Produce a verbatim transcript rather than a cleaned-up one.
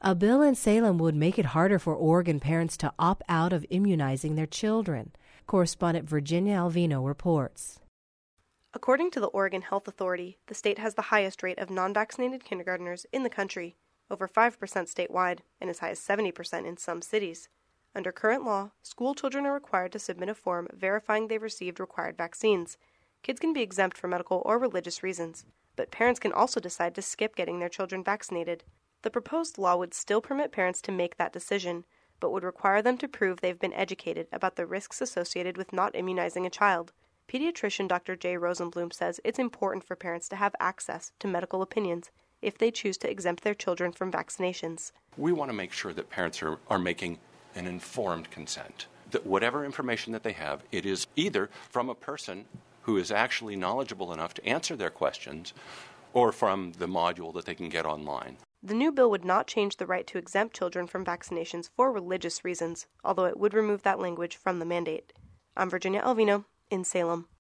A bill in Salem would make it harder for Oregon parents to opt out of immunizing their children. Correspondent Virginia Alvino reports. According to the Oregon Health Authority, the state has the highest rate of non-vaccinated kindergartners in the country, over five percent statewide, and as high as seventy percent in some cities. Under current law, school children are required to submit a form verifying they've received required vaccines. Kids can be exempt for medical or religious reasons, but parents can also decide to skip getting their children vaccinated. The proposed law would still permit parents to make that decision, but would require them to prove they've been educated about the risks associated with not immunizing a child. Pediatrician Doctor Jay Rosenblum says it's important for parents to have access to medical opinions if they choose to exempt their children from vaccinations. We want to make sure that parents are, are making an informed consent, that whatever information that they have, it is either from a person who is actually knowledgeable enough to answer their questions or from the module that they can get online. The new bill would not change the right to exempt children from vaccinations for religious reasons, although it would remove that language from the mandate. I'm Virginia Alvino in Salem.